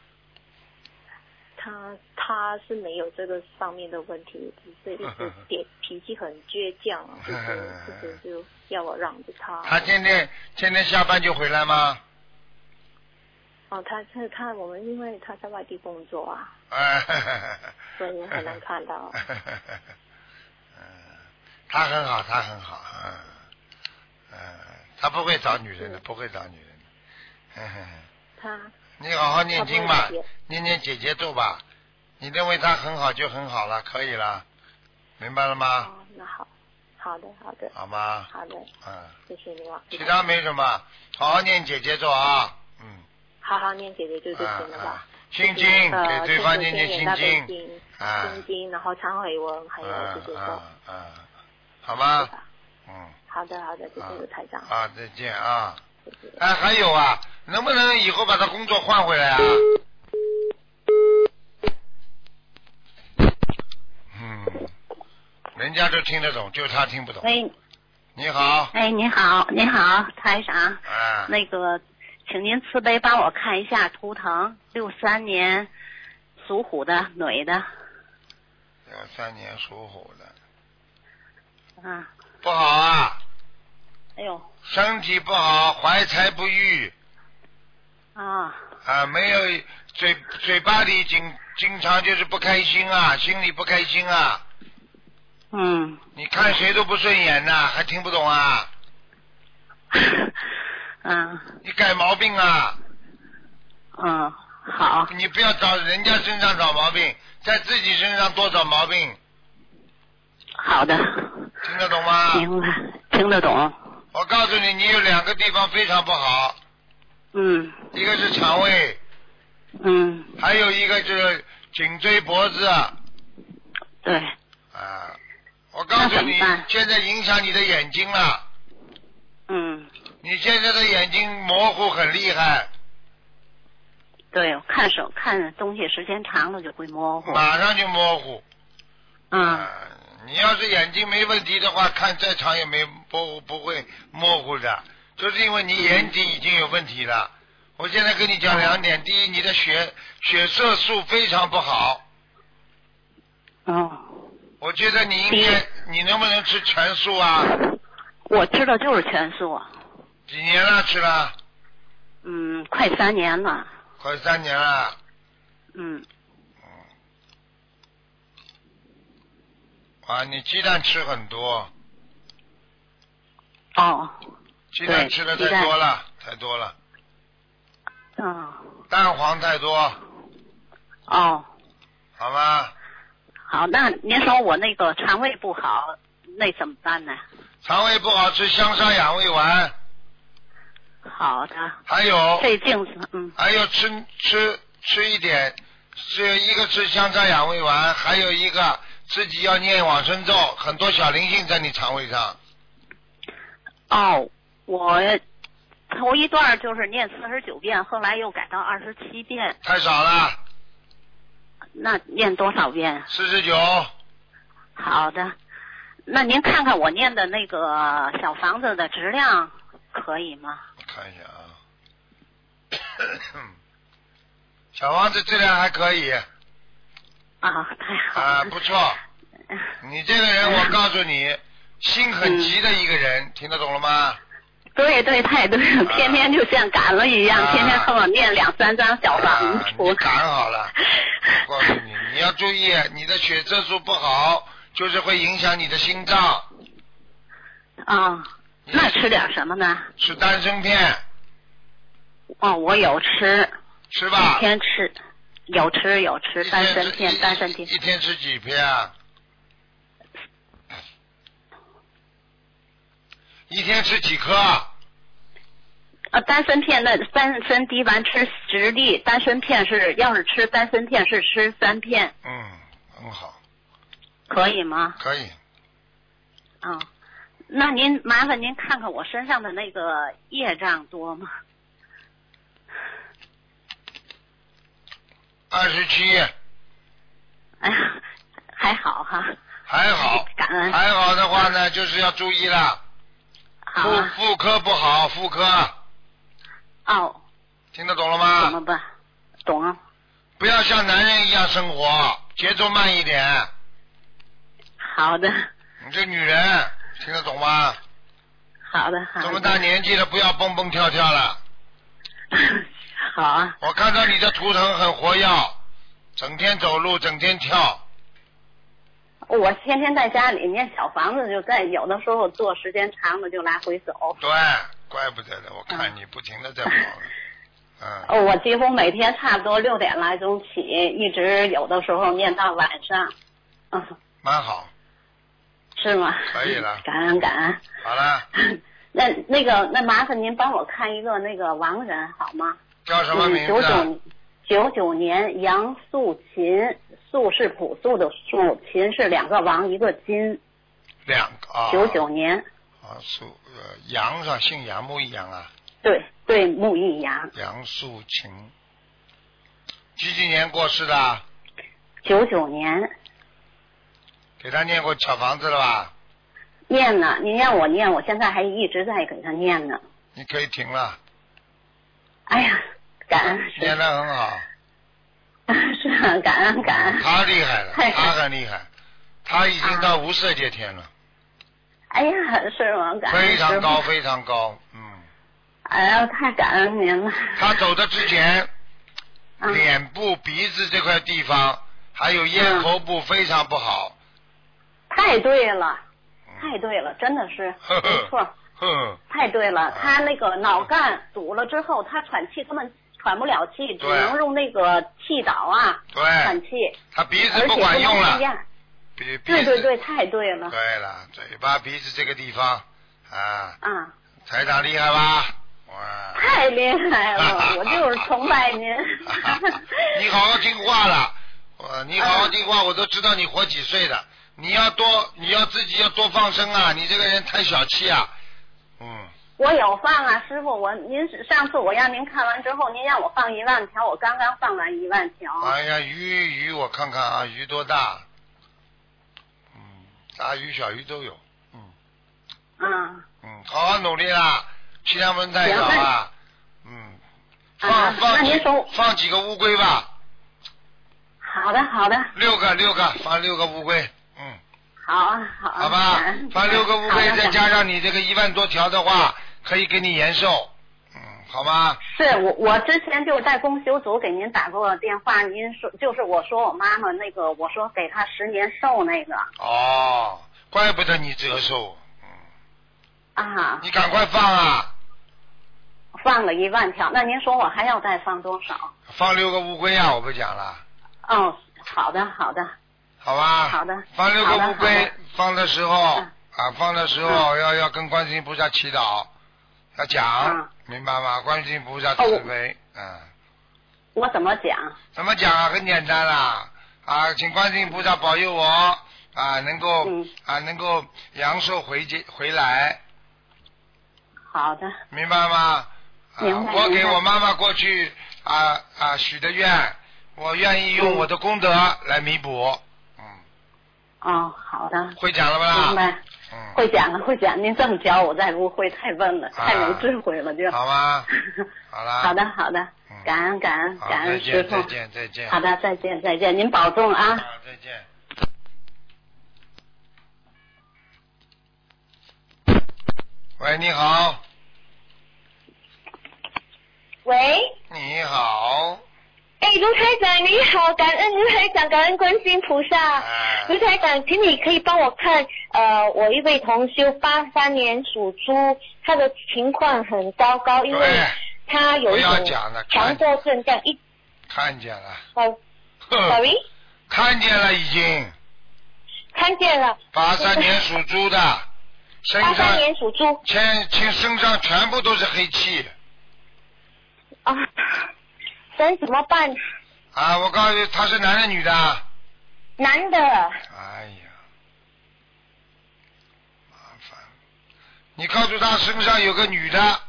他他是没有这个方面的问题，只是一直脾脾气很倔强，就是就是就要我让着他。 他天天天天下班就回来吗？ 哦，他是看我们，因为他在外地工作啊，所以很难看到。 嗯，他很好，他很好，嗯嗯，他不会找女人的，不会找女人的。 他。 你好好念经吧，念念姐姐咒吧，你认为他很好就很好了，可以了，明白了吗？ 哦，那好，好的，好的。 好吗？ 好的。 嗯。 谢谢你啊。 其他没什么，好好念姐姐咒啊，嗯。 好好念姐姐咒就行了吧？ 啊、心经，给对方念念心经。 啊。心经，然后忏悔文，还有姐姐咒。 啊啊。好吗？嗯。 好的，好的，谢谢台长。 啊，再见啊。哎，还有啊，能不能以后把他工作换回来啊？嗯，人家都听得懂，就他听不懂。 喂， 你好。 哎，你好，你好，台长。 啊。 那个，请您慈悲帮我看一下图腾，六三年属虎的女的。 六三年属虎的。 啊。 不好啊。 哎呦。 身体不好，怀才不遇。 啊。 啊，没有嘴嘴巴里经经常就是不开心啊，心里不开心啊。 嗯。 你看谁都不顺眼呐、啊，还听不懂啊？ 嗯。 你改毛病啊。 嗯，好。 你不要找人家身上找毛病，在自己身上多找毛病。 好的。 听得懂吗？ 明白，听得懂。 我告诉你，你有两个地方非常不好。 嗯。 一个是肠胃。 嗯。 还有一个就是颈椎脖子。 对。 啊，我告诉你，现在影响你的眼睛了。 嗯。 你现在的眼睛模糊很厉害。 对，看手看东西时间长了就会模糊。 马上就模糊。 嗯。 啊，你要是眼睛没问题的话，看再长也没不不会模糊的，就是因为你眼睛已经有问题了。我现在跟你讲两点，第一，你的血血色素非常不好。 哦。 我觉得你应该，你能不能吃全素啊？ 我吃的就是全素。 几年了吃了？ 嗯，快三年了。 快三年了。 嗯。 啊，你鸡蛋吃很多。 哦。 鸡蛋吃的太多了，太多了。 嗯。 蛋黄太多。 哦。 好吗？ 好，那您说我那个肠胃不好，那怎么办呢？ 肠胃不好吃香砂养胃丸。 好的。 还有。 这镜子，嗯。 还有吃吃吃一点，是一个吃香砂养胃丸，还有一个自己要念往生咒，很多小灵性在你肠胃上。 哦，我头一段就是念四十九遍，后来又改到二十七遍。 太少了。 那念多少遍？ 四十九。 好的，那您看看我念的那个小房子的质量可以吗？ 我看一下啊，小房子质量还可以。 啊，太好了。 啊，不错。你这个人，我告诉你，心很急的一个人，嗯、听得懂了吗？ 对对，太对了，啊、天天就像赶了一样，啊、天天跟我念两三张小房子。 啊、你赶好了，我告诉你，你要注意，你的血色素不好，就是会影响你的心脏。 啊，那吃点什么呢？ 吃丹参片。 哦，我有吃。 吃吧。 一天吃，有吃有吃丹参片，丹参片。 一天吃几片啊？一天吃几颗？ 呃，丹参片的丹参滴丸吃十粒，丹参片是要是吃丹参片是吃三片。 嗯，很好。 可以吗？ 可以。 啊、哦，那您麻烦您看看我身上的那个业障多吗？ 二十七。 哎呀，还好哈。 还好。 感恩。 还好的话呢，就是要注意了。 好、啊。 妇妇科不好，妇科。 哦。 听得懂了吗？ 怎么办？懂。 不要像男人一样生活，节奏慢一点。 好的。 你这女人听得懂吗？ 好的，好的。 这么大年纪了，不要蹦蹦跳跳了。 好啊。 我看到你的图腾很活跃，整天走路，整天跳。 我天天在家里念小房子，就在有的时候坐时间长了就来回走。 对，怪不得的，我看你不停的在跑了。嗯。 哦，我几乎每天差不多六点来钟起，一直有的时候念到晚上。嗯。 蛮好。 是吗？ 可以了。 感恩感恩。 好了。 那那个那麻烦您帮我看一个那个亡人好吗？ 叫什么名字？ 九九九九年杨素琴，素是朴素的素，琴是两个王一个金。 两个啊。 九九年。 啊，素呃杨上姓杨，木易杨啊。 对对，木易杨。 杨素琴。几几年过世的？ 九九年。 给他念过小房子了吧？ 念呢，您让我念，我现在还一直在给他念呢。 你可以停了。 哎呀，感恩。 念得很好。 是啊，感恩感恩。 他厉害了，他很厉害，他已经到无色界天了。 哎呀，是吗？感恩。 非常高，非常高，嗯。 哎呀，太感恩您了。 他走的之前，嗯、脸部、鼻子这块地方，还有咽喉部非常不好。 太对了，太对了，真的是没错。太对了，他那个脑干堵了之后，他喘气根本喘不了气，只能用那个气导啊喘气。 他鼻子不管用了。 鼻对对对，太对了。 对了，嘴巴、鼻子这个地方啊。 啊。 台长厉害吧？哇！ 太厉害了，我就是崇拜您。 你好好听话了，我你好好听话，我都知道你活几岁的。你要多，你要自己要多放生啊！你这个人太小气啊，嗯。 我有放啊，师傅，我您上次我让您看完之后，您让我放一万条，我刚刚放完一万条。 哎呀，鱼鱼我看看啊，鱼多大？嗯，大鱼小鱼都有。嗯。 嗯。 嗯，好好努力啦，气量不能太小啊。嗯。放、 啊、 放那您说放几个乌龟吧。 好的好的。 六个六个，放六个乌龟。嗯。 好啊好啊。 好吧，放六个乌龟，再加上你这个一万多条的话，可以给你延寿。嗯，好吗？ 是我我之前就在公修组给您打过电话，您说就是我说我妈妈那个，我说给她十年寿那个。 哦，怪不得你折寿。 嗯。啊。 你赶快放啊！ 放了一万条，那您说我还要再放多少？ 放六个乌龟啊！我不讲了。 哦，好的好的。 好吧。 好的。 放六个乌龟，放的时候、 嗯、 啊，放的时候、嗯、要要跟观世音菩萨祈祷，要讲，嗯、明白吗？观世音菩萨慈悲，哦、嗯。 我怎么讲？ 怎么讲啊？很简单啦，啊，请观世音菩萨保佑我啊，能够、嗯、啊能够阳寿回接回来。 好的。 明白吗？ 明白。 我给我妈妈过去啊啊许的愿，我愿意用我的功德来弥补。嗯。 哦，好的。 会讲了吧？ 明白。 嗯。 会讲了，会讲。您这么教我，再不会太笨了，啊、太没智慧了，就。 好吧。好了。 好的，好的。感恩，感恩，感恩师傅。 再见，再见。 好的，再见，再见。您保重啊。 好，再见。喂，你好。 喂。 你好。 哎，卢台长你好，感恩卢台长，感恩观世音菩萨。 哎、 卢台长，请你可以帮我看，呃，我一位同修八三年属猪，他的情况很糟糕，因为他有一种强迫症，这样一。 看见了。 哦。Sorry。 看见了，已经。 看见了。 八三年属猪的。 八三年属猪。 全全身上全部都是黑气。 啊。神怎么办？ 啊，我告诉你，他是男的女的？ 男的。哎呀，麻烦！你告诉他身上有个女的。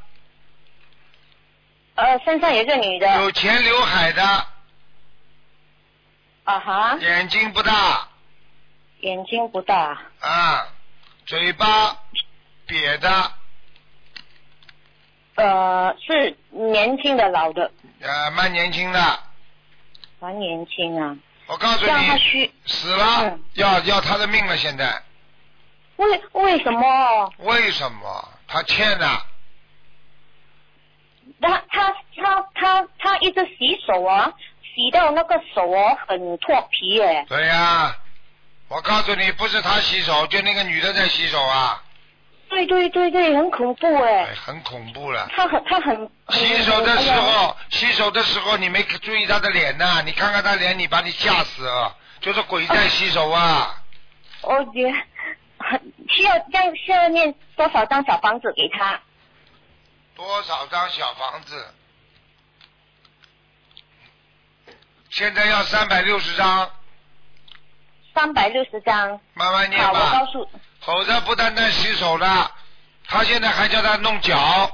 呃，身上有个女的。 有前刘海的。 啊哈。 眼睛不大。 眼睛不大。 啊，嘴巴瘪的。 呃，是年轻的老的。 呃，蛮年轻的。 蛮年轻啊。 我告诉你，死了，嗯、要要他的命了，现在。 为为什么？ 为什么？他欠的。 他他他他他一直洗手啊，洗到那个手啊很脱皮耶。 对呀、啊，我告诉你，不是他洗手，就那个女的在洗手啊。 对对对对，很恐怖哎！ 很恐怖了。 他很他很洗手的时候，哎、洗手的时候你没注意他的脸呐、啊，你看看他脸，你把你吓死了，就是鬼在洗手啊。 我觉得需要要需要念多少张小房子给他？ 多少张小房子？现在要三百六十张。 三百六十张。 慢慢念吧。 好，我告诉。 否则不单单洗手了，他现在还叫他弄脚。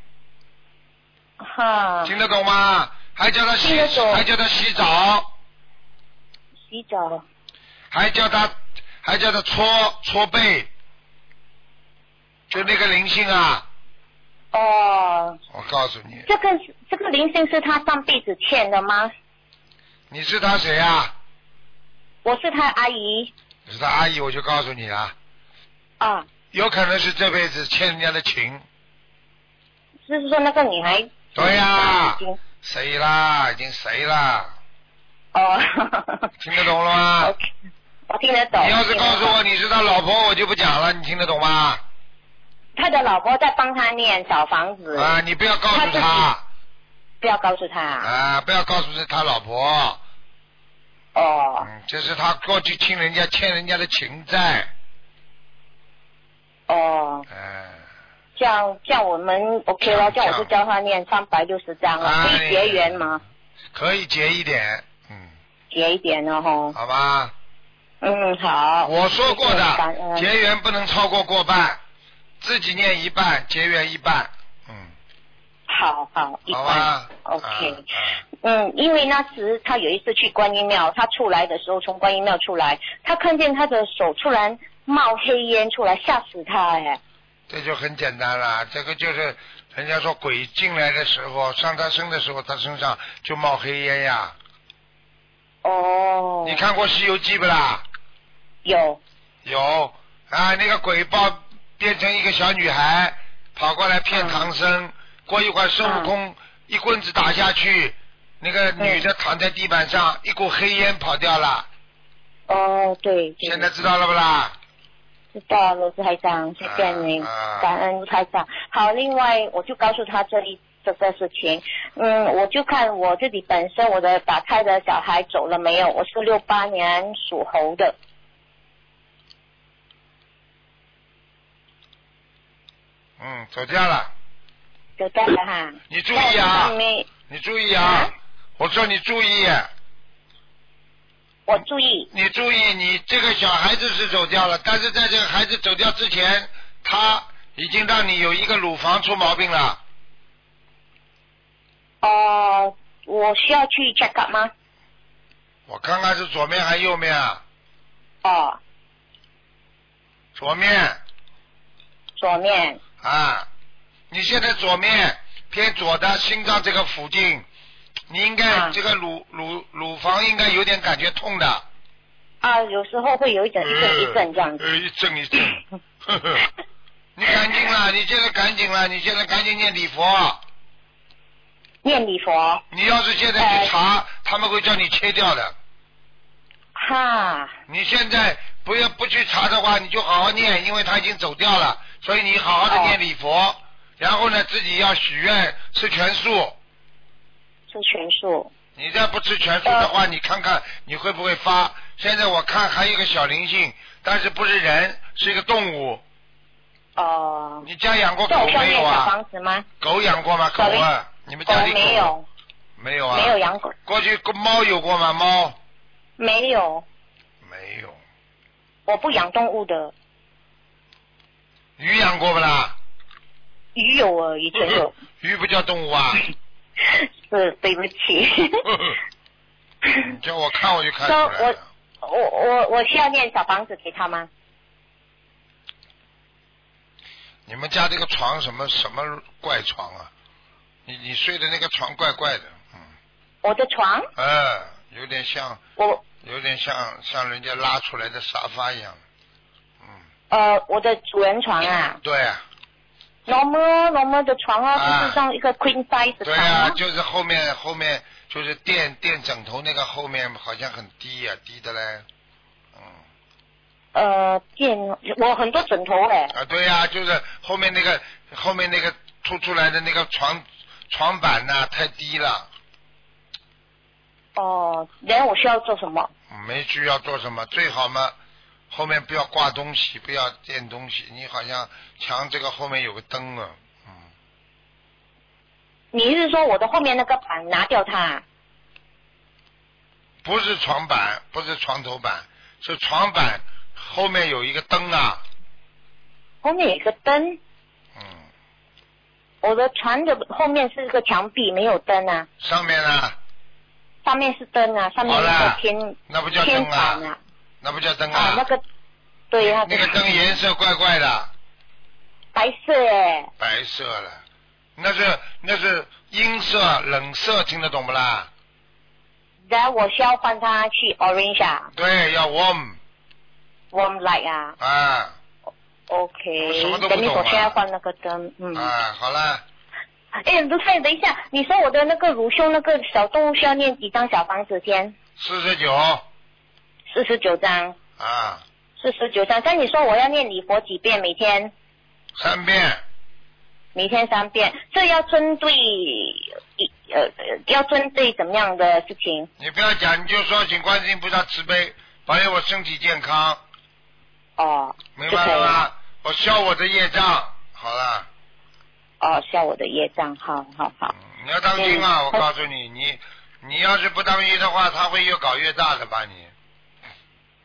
哈。 听得懂吗？还叫他洗，还叫他洗澡。 洗澡。 还叫他，还叫他搓搓背。就那个灵性啊。 哦。 我告诉你。 这个这个灵性是他上辈子欠的吗？ 你是他谁啊？ 我是他阿姨。 你是他阿姨，我就告诉你了。 啊， 有可能是这辈子欠人家的情。 就是说那个女孩。 对呀、啊，谁啦？已经谁啦？ 哦。 听得懂了吗？ okay, 我听得懂。 你要是告诉我你是他老婆，我就不讲了，你听得懂吗？ 他的老婆在帮他念小房子。 啊，你不要告诉他。他不要告诉他。 啊，不要告诉是他老婆。 哦。 嗯，这是他过去欠人家欠人家的情债。 哦， 嗯， 这样这样我们 OK 了，这样我就教他念三百六十章了， 啊、 可以结缘吗？ 可以结一点，嗯， 结一点了哈。 好吧。 嗯，好。 我说过的，结缘不能超过过半， 自己念一半，结缘一半，嗯。 好好，一好吧 OK，、 啊啊、 嗯，因为那时他有一次去观音庙，他出来的时候从观音庙出来，他看见他的手突然冒黑烟出来，吓死他哎。 这就很简单了，这个就是人家说鬼进来的时候，上他身的时候，他身上就冒黑烟呀。 哦。 你看过《西游记》不啦？ 有。 有啊，那个鬼包变成一个小女孩，跑过来骗唐僧，嗯、过一会儿孙悟空一棍子打下去，那个女的躺在地板上，嗯、一股黑烟跑掉了。 哦，对。对现在知道了不啦？ 知道了，卢台长，谢谢您， 啊、 感恩卢台长。好，另外我就告诉他这一这个事情，嗯，我就看我自己本身我的打胎的小孩走了没有？我是六八年属猴的。 嗯，走掉了。 走掉了哈。 你注意啊！你注意啊！啊我说你注意。 我注意。 你注意，你这个小孩子是走掉了，但是在这个孩子走掉之前，他已经让你有一个乳房出毛病了。 哦、呃，我需要去 check up 吗？ 我看看是左面还是右面啊？ 哦。 左面。 左面。 啊，你现在左面偏左的心脏这个附近，你应该、啊、这个乳乳乳房应该有点感觉痛的。 啊，有时候会有一阵一阵一阵这样子。 呃，一阵一阵。呵呵你赶紧了，你现在赶紧了，你现在赶紧念礼佛。 念礼佛。 你要是现在去查，呃、他们会叫你切掉的。 哈。 你现在不要不去查的话，你就好好念，因为他已经走掉了。所以你好好的念礼佛，哦、然后呢，自己要许愿吃全素。 吃全素。 你再不吃全素的话，呃、你看看你会不会发？现在我看还有一个小灵性，但是不是人，是一个动物。 哦、呃。 你家养过狗没有啊？ 房子吗？ 狗养过吗？狗啊，你们家里狗没有？ 没有啊？ 没有养狗。 过去猫有过吗？猫？ 没有。 没有。 我不养动物的。 鱼养过不啦？ 鱼有啊，以前有。 鱼不叫动物啊？ 是，对不起。 你叫我看我就看出来了。 我我我我需要念小房子给他吗？ 你们家这个床什么什么怪床啊？你你睡的那个床怪怪的，嗯。 我的床？ 呃，有点像。 我。 有点像像人家拉出来的沙发一样。 呃，我的主人床啊。 对啊。 normal normal 的床啊， 啊就是像一个 queen size 的床、啊。 对啊，就是后面后面就是垫垫枕头那个后面好像很低啊，低的嘞。嗯。 呃，垫我很多枕头哎。 啊，对呀、啊，就是后面那个后面那个凸出来的那个床床板呐、啊，太低了。 哦，然后我需要做什么？ 没需要做什么，最好嘛。后面不要挂东西，不要垫东西。你好像墙这个后面有个灯啊，嗯。 你是说我的后面那个板拿掉它？ 不是床板，不是床头板，是床板后面有一个灯啊。 后面有一个灯？ 嗯。 我的床的后面是个墙壁，没有灯啊。 上面呢？ 上面是灯啊，上面是个天那不叫灯啊。 天啊那不叫灯啊！ 啊，那个，对呀、啊。 那个灯颜色怪怪的。 白色哎。 白色了，那是那是阴色冷色，听得懂不啦？ 然后我需要换它去 orange 啊。 对，要 warm。 warm light 啊。 啊。 OK。 什么都不懂啊。 等你我需要换那个灯，嗯。 啊，好了。 哎，卢太，等一下，你说我的那个乳胸那个小动物需要念几张小房子先？ 四十九。 四十九张啊， 四十九张。但你说我要念礼佛几遍每天？ 三遍。 每天三遍，这要针对呃要针对怎么样的事情？ 你不要讲，你就说请观世音菩萨慈悲，保佑我身体健康。 哦， 明白了吗？我消我的业障，好了。 哦，消我的业障，好好好。 嗯、你要当心啊！嗯、我告诉你，你你要是不当心的话，他会越搞越大的，把你。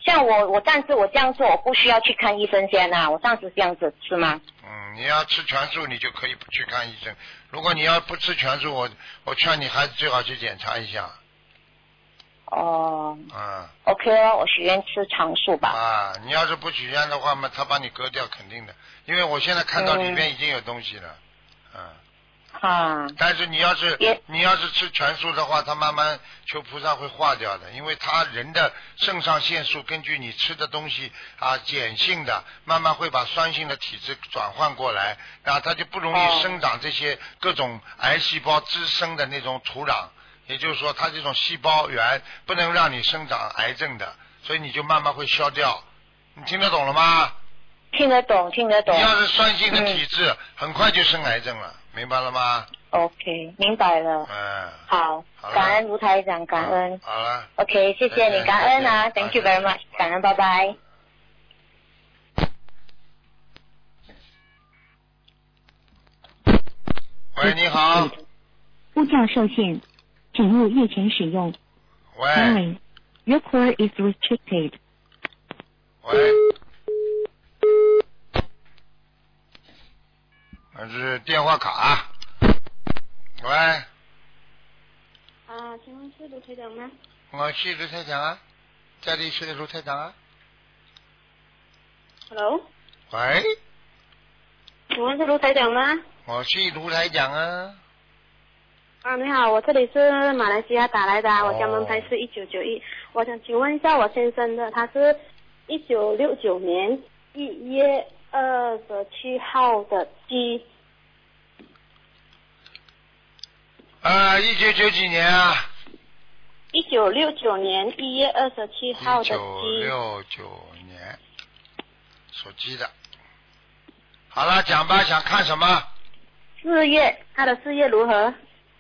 像我我暂时我这样做，我不需要去看医生先啊，我暂时这样子是吗？ 嗯，你要吃全素，你就可以不去看医生。如果你要不吃全素，我我劝你还是最好去检查一下。 哦。 嗯。 OK 哦，我许愿吃长素吧。 啊，你要是不许愿的话嘛，他把你割掉肯定的，因为我现在看到里面已经有东西了。嗯。 啊。 但是你要是你要是吃全素的话，它慢慢求菩萨会化掉的，因为它人的肾上腺素根据你吃的东西啊碱性的，慢慢会把酸性的体质转换过来，然后它就不容易生长这些各种癌细胞滋生的那种土壤，也就是说它这种细胞源不能让你生长癌症的，所以你就慢慢会消掉。你听得懂了吗？ 听得懂，听得懂。 你要是酸性的体质，嗯、很快就生癌症了。明白了吗 ？OK， 明白了。 嗯， 好，感恩卢台长，感恩。 好了。 OK， 谢谢你，感恩啊 ，Thank you very much， 感恩，拜拜。 喂，你好。 呼叫受限，请勿越权使用。 喂。 Sorry, your call is restricted. 喂。那是电话卡。喂。 啊，请问是卢台长吗？ 我是卢台长啊，家里是卢台长啊。 Hello。 喂。 请问是卢台长吗？ 我是卢台长啊。 啊，你好，我这里是马来西亚打来的，哦、我家门牌是一九九一，我想请问一下我先生的，他是一九六九年一月二十七号的鸡。 呃，一九九几年啊？ 一九六九年一月二十七号的鸡。一九六九年属鸡的。好了，讲吧，想看什么？ 事业，他的事业如何？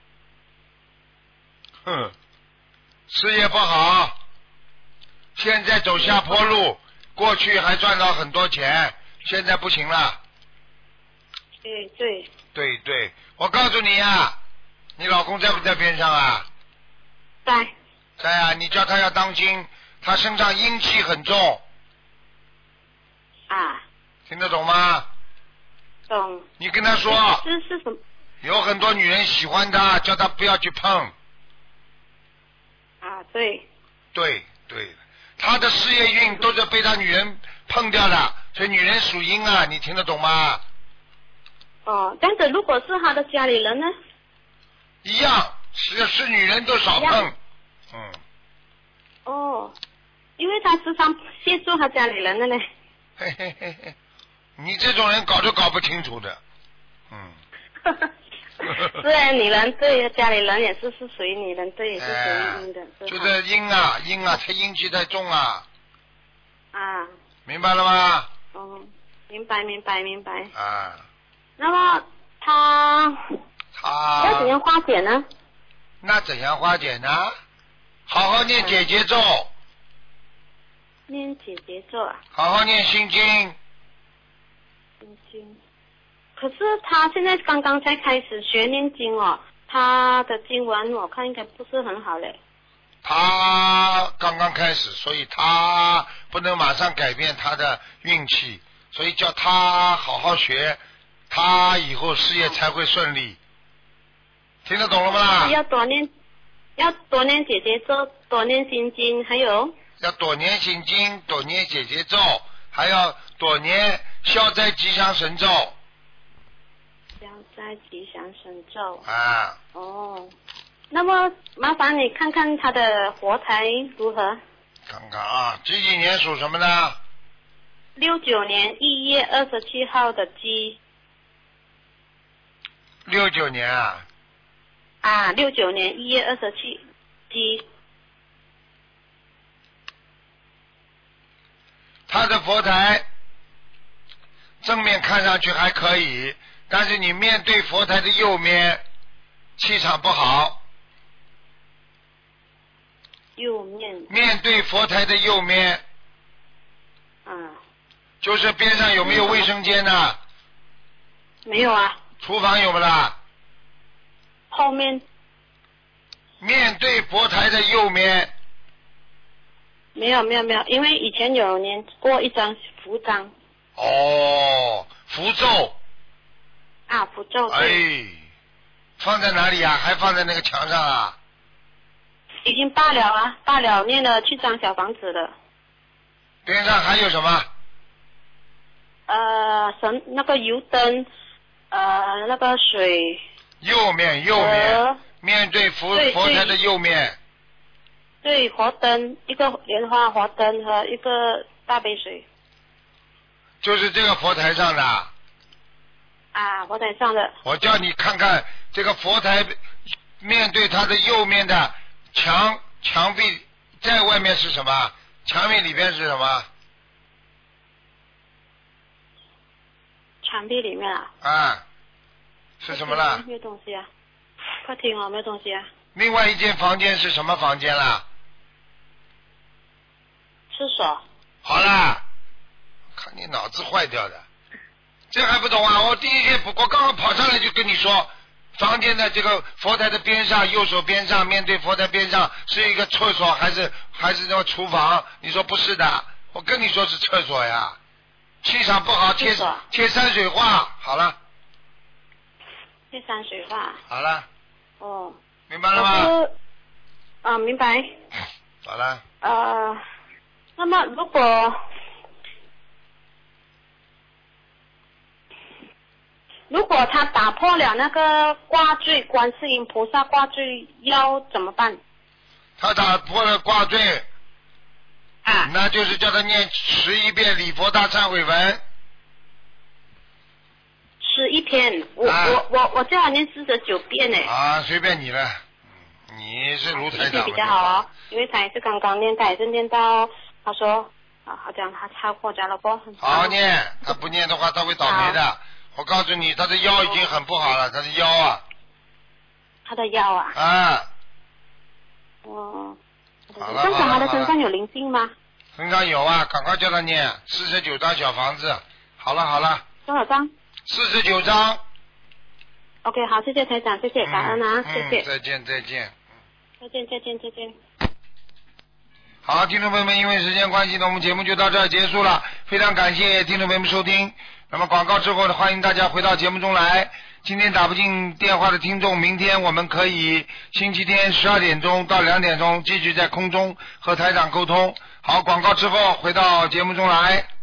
哼，事业不好，现在走下坡路，过去还赚到很多钱，现在不行了。 对对。 对对，我告诉你啊，你老公在不在边上啊？ 在。 在啊，你叫他要当心，他身上阴气很重。 啊。 听得懂吗？ 懂。 你跟他说。 这是什么？ 有很多女人喜欢他，叫他不要去碰。 啊，对。 对对，他的事业运都是被他女人碰掉的，所以女人属阴啊，你听得懂吗？ 哦，这样子如果是他的家里人呢？ 一样，是是女人都少碰。嗯。 哦，因为他时常协助他家里人的呢。 嘿嘿嘿嘿，你这种人搞都搞不清楚的。嗯。 虽然女人对家里人也是是属于女人对，也是属于阴的。 哎、就是阴啊阴啊，他阴气太重啊。 啊。 明白了吗？ 哦，明白明白明白。 啊。 那么他他要怎样化解呢？ 那怎样化解呢？好好念解结咒。 念解结咒啊。 好好念心经。 心经。可是他现在刚刚才开始学念经哦，他的经文我看应该不是很好嘞。 他刚刚开始，所以他不能马上改变他的运气，所以叫他好好学，他以后事业才会顺利。听得懂了吗？ 要多念，要多念姐姐咒，多念心经，还有要多念心经，多念姐姐咒，还要多念消灾吉祥神咒。 消灾吉祥神咒啊。 哦，那么麻烦你看看他的佛台如何？ 看看啊，几几年属什么呢？ 六九年一月二十七号的鸡。 六九年啊。 啊，六九年一月二十七鸡。 他的佛台正面看上去还可以，但是你面对佛台的右面气场不好。 右面。 面对佛台的右面。 啊。 就是边上有没有卫生间呢？ 没有啊。 厨房有不啦？ 后面。 面对佛台的右面。 没有没有没有，因为以前有念过一张符章。 哦，符咒。 啊，符咒。 哎，放在哪里啊？还放在那个墙上啊？ 已经罢了啊，罢了，念了七张小房子了。 边上还有什么？ 呃，神那个油灯，呃，那个水。 右面，右面，呃、面对佛对佛台的右面。 对，火灯，一个莲花火灯和一个大杯水。 就是这个佛台上的。 啊，佛台上的。 我叫你看看这个佛台面对它的右面的墙墙壁，在外面是什么？墙壁里边是什么？ 墙壁里面啊。 啊。是什么了？ 没有东西啊。客厅哦，没有东西啊。 另外一间房间是什么房间啦？ 厕所。 好啦，看你脑子坏掉的，这还不懂啊？我第一天不，我刚刚跑上来就跟你说，房间的这个佛台的边上，右手边上，面对佛台边上是一个厕所，还是还是那个厨房？你说不是的，我跟你说是厕所呀。气场不好，贴贴山水画，好了。 贴山水画。 好了。 哦。 明白了吗？ 啊，明白。 好了。 呃，那么如果如果他打破了那个挂坠，观世音菩萨挂坠要怎么办？ 他打破了挂坠。 啊。 那就是叫他念十一遍礼佛大忏悔文。 十一篇，我、啊、我我我叫他念四十九遍呢。 啊，随便你了，你是卢台长。 比较好哦，因为他也是刚刚念，他也是念到，他说啊，好像他超过家了不？ 好好念，他不念的话他会倒霉的。我告诉你，他的腰已经很不好了，他的腰啊。 他的腰啊。 啊。 哦。 好了。 正常他的身上有灵性吗？ 身上有啊，赶快叫他念四十九张小房子。好了好了。 多少张？ 四十九张。 OK， 好，谢谢台长，谢谢，感恩啊， 嗯、 谢谢。 再见再见。 再见再见再见。 好，听众朋友们，因为时间关系呢，我们节目就到这儿结束了。非常感谢听众朋友们收听。那么广告之后呢，欢迎大家回到节目中来。今天打不进电话的听众，明天我们可以星期天十二点钟到两点钟继续在空中和台长沟通。好，广告之后回到节目中来。